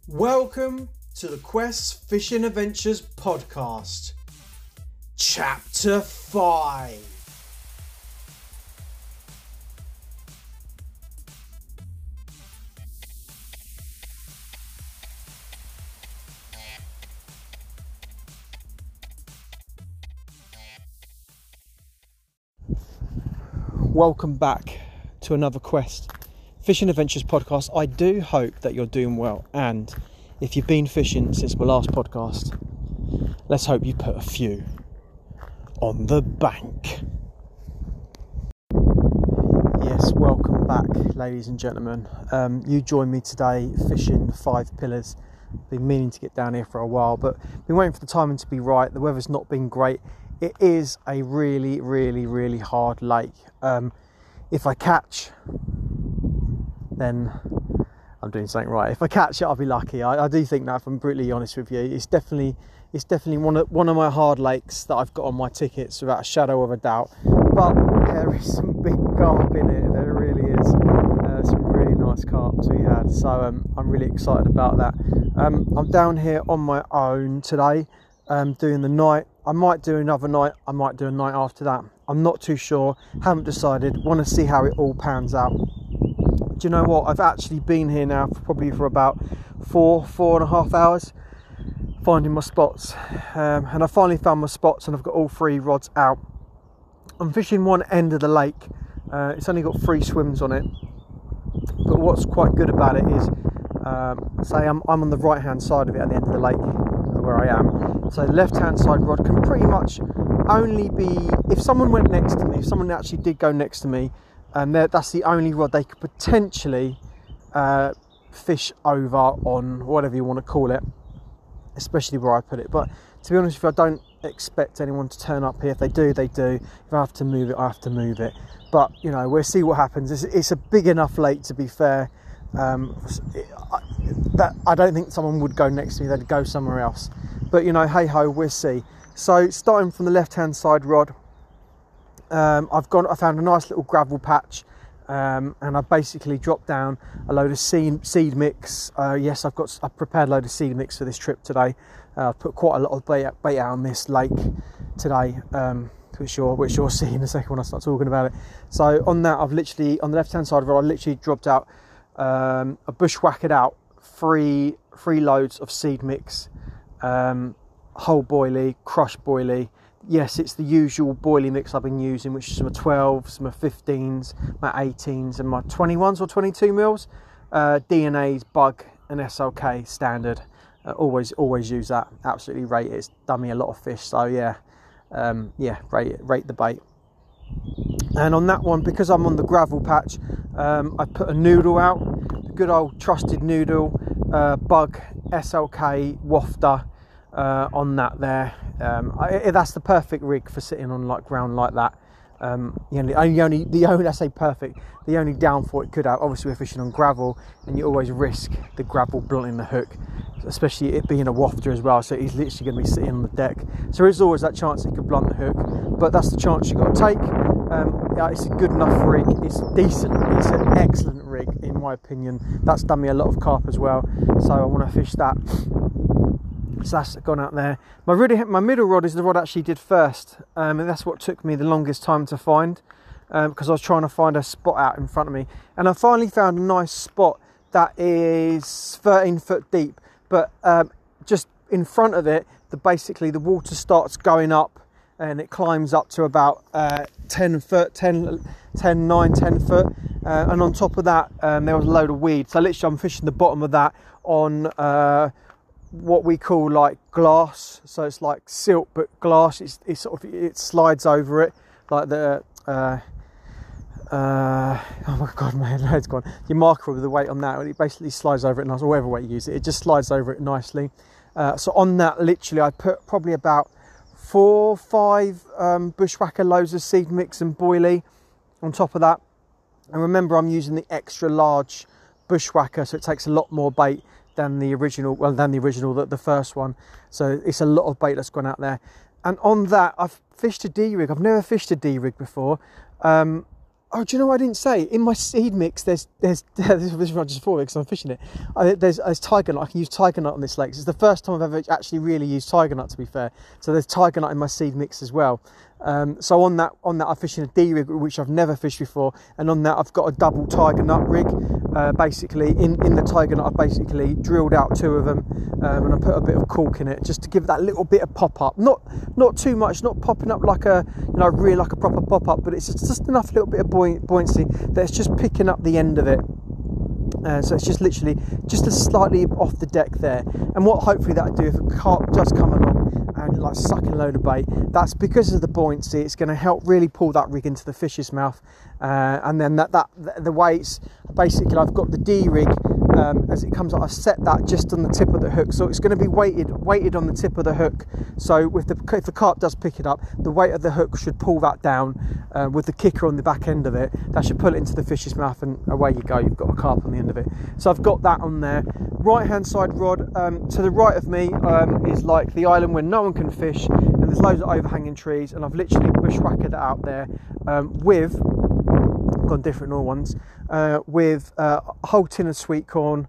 Welcome to the Quest Fishing Adventures podcast, Chapter 5. Welcome back to another Quest Fishing Adventures podcast. I do hope that you're doing well, and if you've been fishing since my last podcast, let's hope you put a few on the bank. Yes, welcome back, ladies and gentlemen. You join me today fishing 5 Pillars. Been meaning to get down here for a while, but been waiting for the timing to be right. The weather's not been great. It is a really hard lake. If I catch, then I'm doing something right. If I catch it, I'll be lucky. I do think that, if I'm brutally honest with you. It's definitely one of my hard lakes that I've got on my tickets, without a shadow of a doubt. But there is some big carp in it. There really is. Some really nice carp to be had. So I'm really excited about that. I'm down here on my own today, doing the night. I might do another night. I might do a night after that. I'm not too sure. Haven't decided. Want to see how it all pans out. Do you know what? I've actually been here now for about 4.5 hours finding my spots, and I finally found my spots, and I've got all 3 rods out. I'm fishing one end of the lake. It's only got 3 swims on it, but what's quite good about it is, say I'm on the right hand side of it at the end of the lake where I am. So the left hand side rod can pretty much only be, if someone went next to me, if someone actually did go next to me, that's the only rod they could potentially fish over on, whatever you want to call it, especially where I put it. But to be honest with you, I don't expect anyone to turn up here. If they do, they do. If I have to move it, I have to move it. But, you know, we'll see what happens. It's a big enough lake, to be fair. That I don't think someone would go next to me. They'd go somewhere else. But, you know, hey-ho, we'll see. So, starting from the left-hand side rod, I found a nice little gravel patch, and I basically dropped down a load of seed mix. Yes, I've prepared a load of seed mix for this trip today. I've put quite a lot of bait out on this lake today, which you'll see in a second when I start talking about it. So on that, I've literally, on the left hand side of it, I literally dropped out a bushwhacked out 3 loads of seed mix, whole boilie, crushed boilie. Yes, it's the usual boilie mix I've been using, which is my 12s, my 15s, my 18s, and my 21s or 22 mils. DNA's, Bug, and SLK standard. Always use that. Absolutely rate it. It's done me a lot of fish. So yeah, rate the bait. And on that one, because I'm on the gravel patch, I put a noodle out, the good old trusted noodle, Bug, SLK, wafter. On that there, that's the perfect rig for sitting on like ground like that. I say perfect. The only downfall it could have, obviously we're fishing on gravel, and you always risk the gravel blunting the hook, especially it being a wafter as well. So he's literally going to be sitting on the deck. So there's always that chance it could blunt the hook, but that's the chance you got to take. It's a good enough rig. It's decent. It's an excellent rig in my opinion. That's done me a lot of carp as well. So I want to fish that. So that's gone out there. My middle rod is the rod I actually did first, and that's what took me the longest time to find, because I was trying to find a spot out in front of me, and I finally found a nice spot that is 13 foot deep, but just in front of it, basically the water starts going up, and it climbs up to about 10 foot, 9, 10 foot, and on top of that there was a load of weed. So literally I'm fishing the bottom of that on what we call like glass, so it's like silt but glass. It's sort of, it slides over it like the oh my god, my head's gone. Your marker with the weight on that, it basically slides over it, and whatever way you use it, it just slides over it nicely. So on that, literally I put probably about 4 or 5 bushwhacker loads of seed mix and boilie on top of that. And remember, I'm using the extra large bushwhacker, so it takes a lot more bait than the original, the first one. So it's a lot of bait that's gone out there. And on that, I've fished a D-rig. I've never fished a D-rig before. Oh, do you know what I didn't say? In my seed mix, there's this is not just for it because I'm fishing it. There's tiger nut. I can use tiger nut on this lake. It's the first time I've ever actually really used tiger nut, to be fair. So there's tiger nut in my seed mix as well. So on that I'm fishing a D rig, which I've never fished before, and on that I've got a double tiger nut rig. Basically in the tiger nut I've basically drilled out 2 of them, and I put a bit of cork in it just to give that little bit of pop up. Not too much, not popping up like a, you know, really like a proper pop up, but it's just enough little bit of buoyancy that it's just picking up the end of it. So it's just literally just a slightly off the deck there. And what hopefully that'll do, if a carp does come along and like sucking a load of bait, that's because of the buoyancy. It's going to help really pull that rig into the fish's mouth. And then the weights, basically I've got the D rig, as it comes up, I've set that just on the tip of the hook, so it's going to be weighted on the tip of the hook. So if the carp does pick it up, the weight of the hook should pull that down, with the kicker on the back end of it. That should pull it into the fish's mouth, and away you go, you've got a carp on the end of it. So I've got that on there. Right hand side rod, to the right of me is like the island where no one can fish, and there's loads of overhanging trees, and I've literally bushwhacked it out there with, gone different all ones, with a whole tin of sweet corn,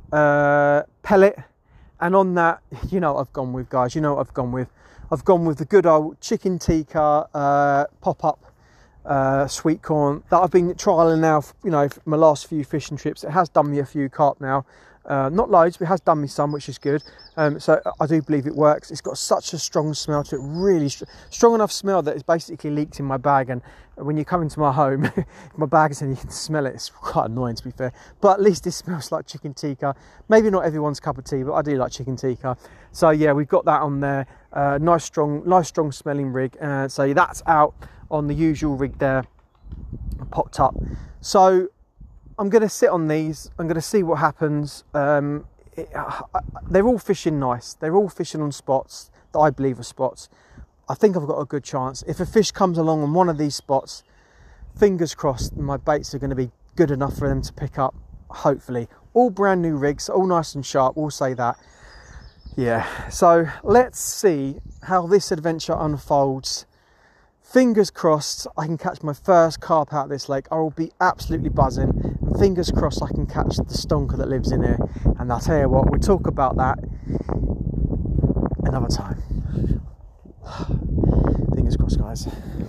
pellet, and on that, you know what I've gone with, guys, you know what I've gone with. I've gone with the good old chicken tikka pop-up sweet corn that I've been trialling now, you know, for my last few fishing trips. It has done me a few carp now. Not loads, but it has done me some, which is good. So I do believe it works. It's got such a strong smell to it, really strong enough smell that it's basically leaked in my bag. And when you come into my home, my bag is in, you can smell it. It's quite annoying, to be fair, but at least it smells like chicken tikka. Maybe not everyone's cup of tea, but I do like chicken tikka. So yeah, we've got that on there. Nice strong smelling rig. So that's out on the usual rig there, popped up. So I'm going to sit on these. I'm going to see what happens. They're all fishing nice. They're all fishing on spots that I believe are spots. I think I've got a good chance. If a fish comes along on one of these spots, fingers crossed, my baits are going to be good enough for them to pick up, hopefully. All brand new rigs, all nice and sharp, we'll say that. Yeah, so let's see how this adventure unfolds. Fingers crossed I can catch my first carp out of this lake. I will be absolutely buzzing. And fingers crossed I can catch the stonker that lives in here. And I'll tell you what, we'll talk about that another time. Fingers crossed, guys.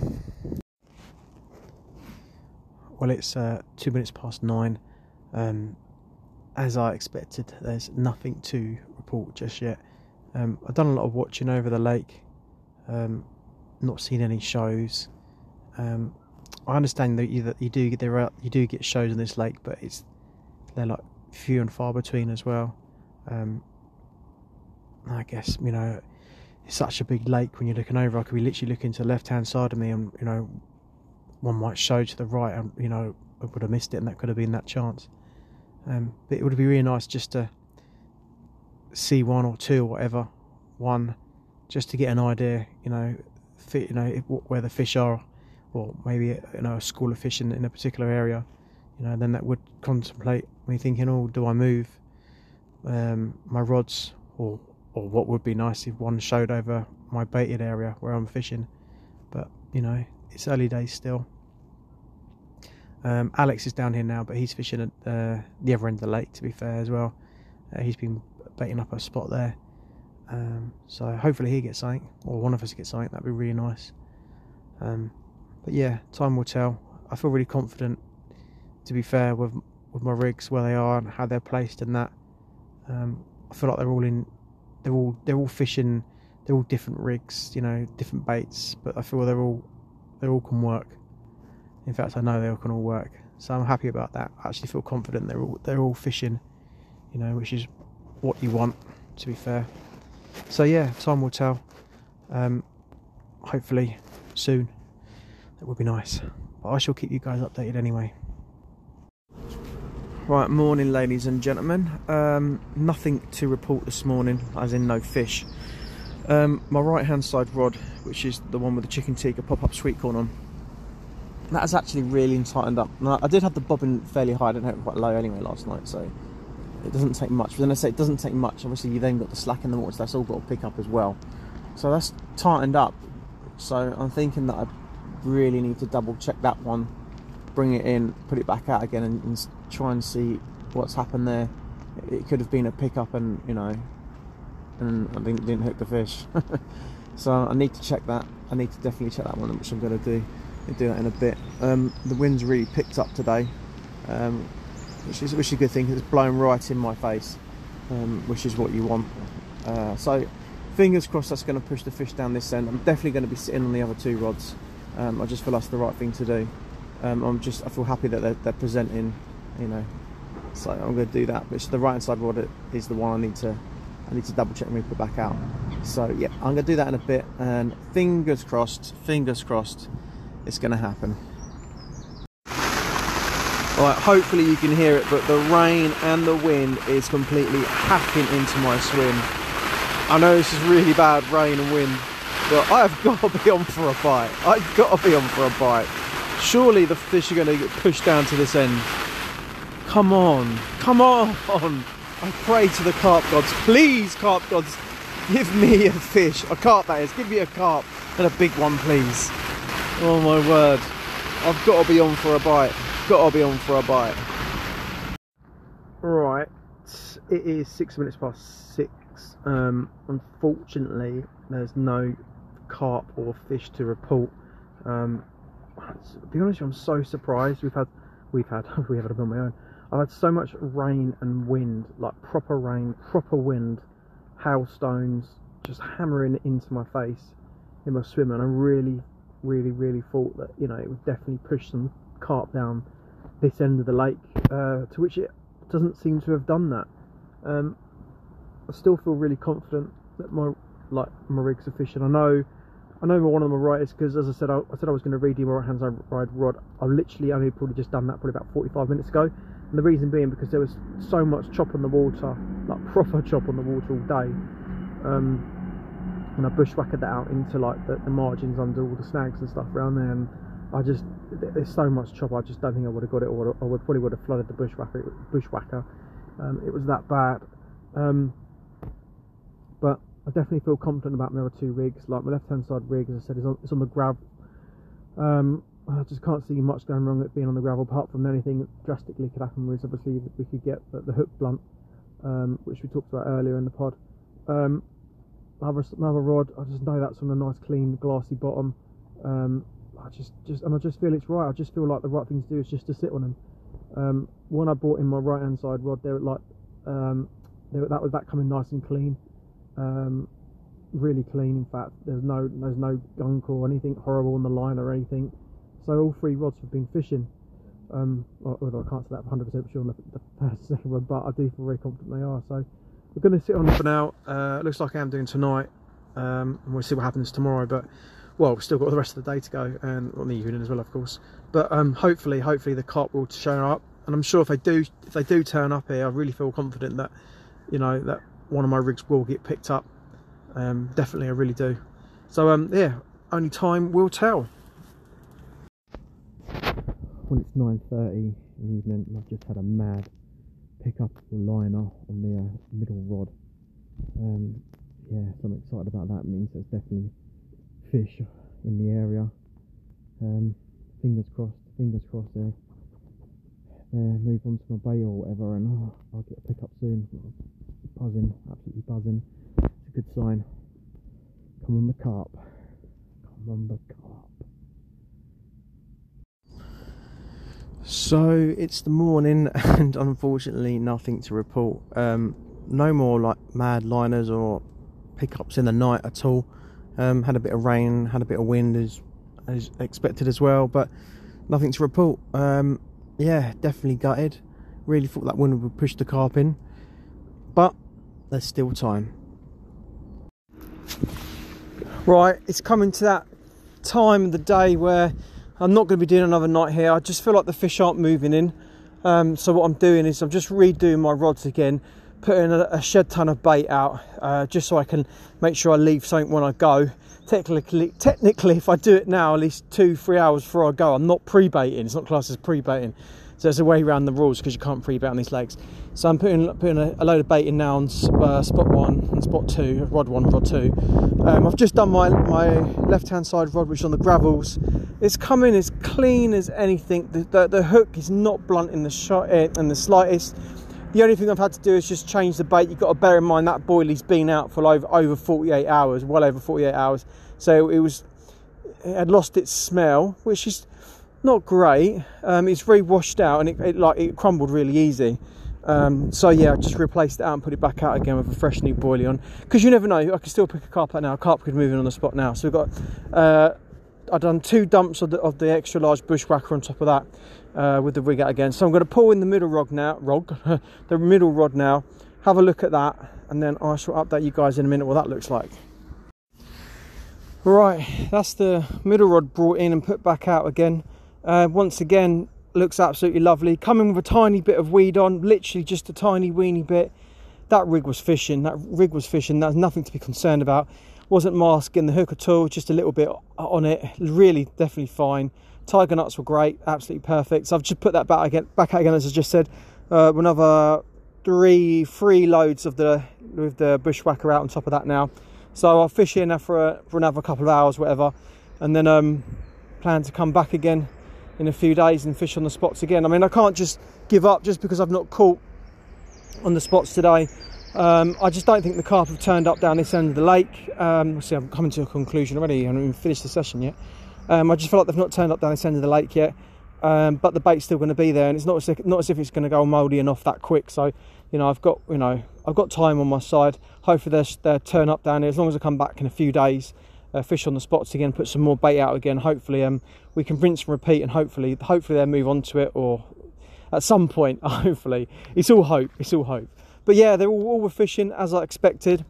Well, it's 2 minutes past 9. As I expected, there's nothing to report just yet. I've done a lot of watching over the lake. Not seen any shows. I understand that you do get shows in this lake, but they're like few and far between as well. I guess, you know, it's such a big lake. When you're looking over, I could be literally looking to the left hand side of me, and you know, one might show to the right, and you know, I would have missed it, and that could have been that chance. But it would be really nice just to see one or two or whatever, just to get an idea, you know, where the fish are, or maybe, you know, a school of fish in a particular area, you know. Then that would contemplate me thinking, oh, do I move my rods, or what would be nice if one showed over my baited area where I'm fishing. But you know, it's early days still. Alex is down here now, but he's fishing at the other end of the lake, to be fair, as well. He's been baiting up a spot there. So hopefully he gets something, or one of us gets something. That'd be really nice. But yeah, time will tell. I feel really confident, to be fair, with my rigs, where they are and how they're placed, and that. I feel like they're all fishing. They're all different rigs, you know, different baits, but I feel they all can work. In fact, I know they all can all work. So I'm happy about that. I actually feel confident they're all fishing, you know, which is what you want, to be fair. So yeah, time will tell. Hopefully soon. That would be nice. But I shall keep you guys updated anyway. Right, morning ladies and gentlemen. Nothing to report this morning, as in no fish. My right hand side rod, which is the one with the chicken tikka pop-up sweet corn on, that has actually really tightened up. Now, I did have the bobbin fairly high, I didn't have it quite low anyway last night, so it doesn't take much. But then I say it doesn't take much, obviously you then got the slack in the water, so that's all got to pick up as well. So that's tightened up. So I'm thinking that I really need to double check that one bring it in, put it back out again, and try and see what's happened there. It could have been a pickup, and you know, and I didn't hook the fish. So I need to check that. I need to definitely check that one, which I'm going to do. I'll do that in a bit. The wind's really picked up today, which is a good thing. It's blowing right in my face, which is what you want. So fingers crossed that's going to push the fish down this end. I'm definitely going to be sitting on the other 2 rods. I just feel that's the right thing to do. I feel happy that they're presenting, you know. So I'm going to do that. But it's the right hand side rod is the one I need to double check and put back out. So yeah, I'm going to do that in a bit, and fingers crossed, it's going to happen. Alright, hopefully you can hear it, but the rain and the wind is completely hacking into my swim. I know this is really bad rain and wind, but I've got to be on for a bite. I've got to be on for a bite. Surely the fish are going to get pushed down to this end. Come on, come on. I pray to the carp gods, please, carp gods, give me a fish, a carp that is, give me a carp, and a big one, please. Oh my word, I've got to be on for a bite, Right, it is 6 minutes past 6. Unfortunately, there's no carp or fish to report. To be honest, I'm so surprised. We have it on my own. I've had so much rain and wind, like proper rain, proper wind, hailstones just hammering into my face in my swim, and I really thought that, you know, it would definitely push some carp down this end of the lake, to which it doesn't seem to have done that. I still feel really confident that my rigs are fishing. I know one of them are right, is because, as I said I was going to redo my right hand side rod. I literally only probably just done that probably about 45 minutes ago. And the reason being because there was so much chop on the water, like proper chop on the water all day, and I bushwhacked that out into like the margins under all the snags and stuff around there, and there's so much chop, I just don't think I would have got it, or I probably would have flooded the bushwhacker. It was that bad, but I definitely feel confident about my other 2 rigs. Like my left hand side rig, as I said, is on the grav. I just can't see much going wrong with it being on the gravel, apart from anything drastically could happen with, obviously, we could get the hook blunt, which we talked about earlier in the pod. My other rod, I just know that's on a nice clean glassy bottom. I just feel it's right. I just feel like the right thing to do is just to sit on them. When I brought in my right hand side rod, they were like that coming nice and clean, really clean. In fact, there's no gunk or anything horrible on the line or anything. So all 3 rods have been fishing. Although I can't say that 100% sure on the first second rod, but I do feel very confident they are. So we're going to sit on them for now. Looks like I am doing tonight, and we'll see what happens tomorrow. But well, we've still got the rest of the day to go, and on the evening as well, of course. But hopefully the carp will show up, and I'm sure if they do turn up here, I really feel confident that, you know, that one of my rigs will get picked up. Definitely, I really do. So yeah, only time will tell. When it's 9:30 in the evening, I've just had a mad pickup liner on the middle rod. Yeah, so I'm excited about that. It means there's definitely fish in the area. Fingers crossed there. Move on to my bait or whatever, and I'll get a pickup soon. Buzzing, absolutely buzzing. It's a good sign. Come on the carp. Come on the carp. So it's the morning, and unfortunately nothing to report. No more like mad liners or pickups in the night at all. Had a bit of rain, had a bit of wind as expected as well, but nothing to report. Yeah, definitely gutted. Really thought that wind would push the carp in, but there's still time. Right, it's coming to that time of the day where I'm not going to be doing another night here. I just feel like the fish aren't moving in. So what I'm doing is I'm just redoing my rods again, putting a shed ton of bait out, just so I can make sure I leave something when I go. Technically, if I do it now, at least 2-3 hours before I go, I'm not pre-baiting. It's not classed as pre-baiting. So there's a way around the rules because you can't pre-bait on these lakes. So I'm putting a load of bait in now on spot 1 and spot 2, rod 1, rod 2. I've just done my left-hand side rod, which is on the gravels, It's come in as clean as anything. The hook is not blunt in the slightest. The only thing I've had to do is just change the bait. You've got to bear in mind that boilie's been out for over 48 hours, well over 48 hours. So it had lost its smell, which is not great. It's very washed out, and it crumbled really easy. So yeah, I just replaced it out and put it back out again with a fresh new boilie on, because you never know, I can still pick a carp out now. A carp could move in on the spot now. So we've got I've done 2 dumps of the extra large bushwhacker on top of that with the rig out again. So I'm going to pull in the middle rod now, the middle rod now, have a look at that, and then I shall update you guys in a minute what that looks like. Right, that's the middle rod brought in and put back out again. Once again, looks absolutely lovely. Coming with a tiny bit of weed on, literally just a tiny weeny bit. That rig was fishing. That's nothing to be concerned about. Wasn't masking the hook at all, just a little bit on it. Really, definitely fine. Tiger nuts were great, absolutely perfect. So I've just put that back out again, as I just said. Another three loads with the bushwhacker out on top of that now. So I'll fish here now for another couple of hours, whatever, and then plan to come back again in a few days and fish on the spots again. I mean, I can't just give up just because I've not caught on the spots today. I just don't think the carp have turned up down this end of the lake. See, I'm coming to a conclusion already. I haven't even finished the session yet. I just feel like they've not turned up down this end of the lake yet. But the bait's still going to be there, and it's not as if it's going to go mouldy and off that quick. So, I've got time on my side. Hopefully they'll turn up down here as long as I come back in a few days. Fish on the spots again, put some more bait out again. Hopefully we can rinse and repeat, and hopefully they'll move on to it, or at some point. Hopefully, it's all hope. But yeah, they all were fishing as I expected.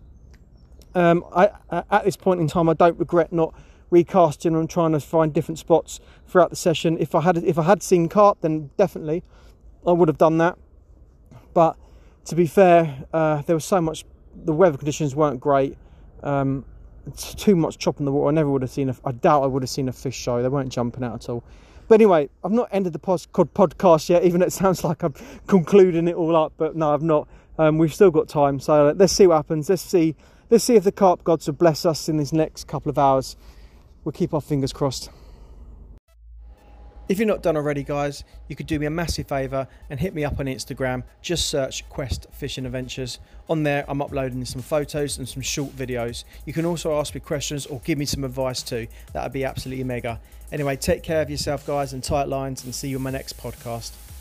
At this point in time, I don't regret not recasting and trying to find different spots throughout the session. If I had seen carp, then definitely I would have done that. But to be fair, there was so much. The weather conditions weren't great. It's too much chop in the water. I doubt I would have seen a fish show. They weren't jumping out at all. But anyway, I've not ended the podcast yet, even though it sounds like I'm concluding it all up. But no, I've not. We've still got time, so let's see what happens. Let's see if the carp gods will bless us in these next couple of hours. We'll keep our fingers crossed. If you're not done already, guys, you could do me a massive favour and hit me up on Instagram. Just search Quest Fishing Adventures. On there, I'm uploading some photos and some short videos. You can also ask me questions or give me some advice too. That would be absolutely mega. Anyway, take care of yourself, guys, and tight lines, and see you on my next podcast.